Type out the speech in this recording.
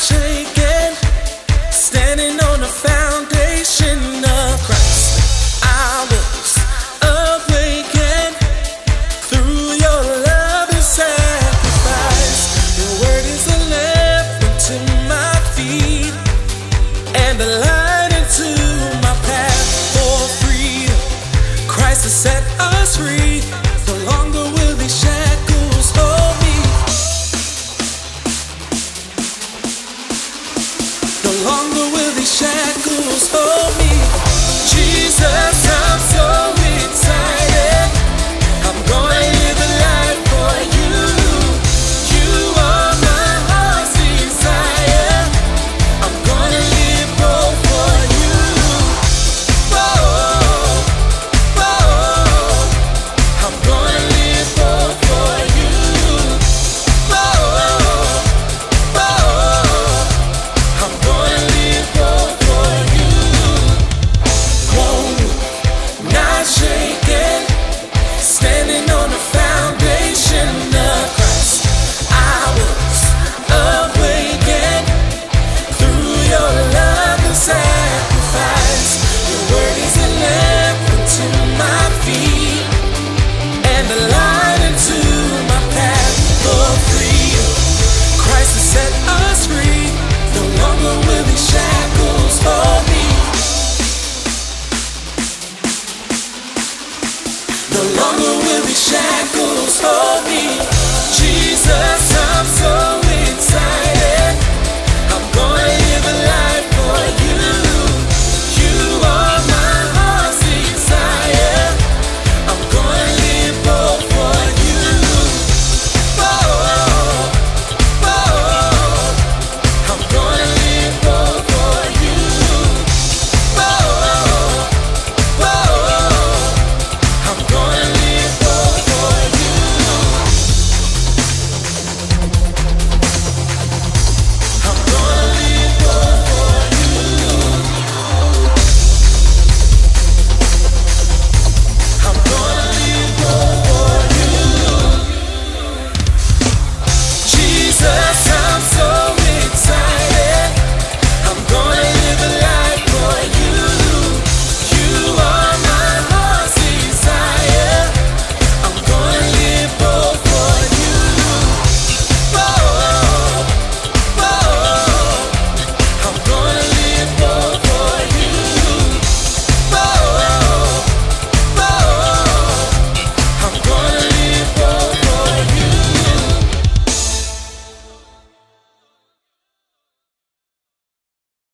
shaken, standing on the foundation of Christ. I was awakened through your love and sacrifice. Your word is a lamp unto my feet and a light into my path. For freedom, Christ has set us free. No longer will these shackles hold me. No longer will these shackles hold me. Jesus,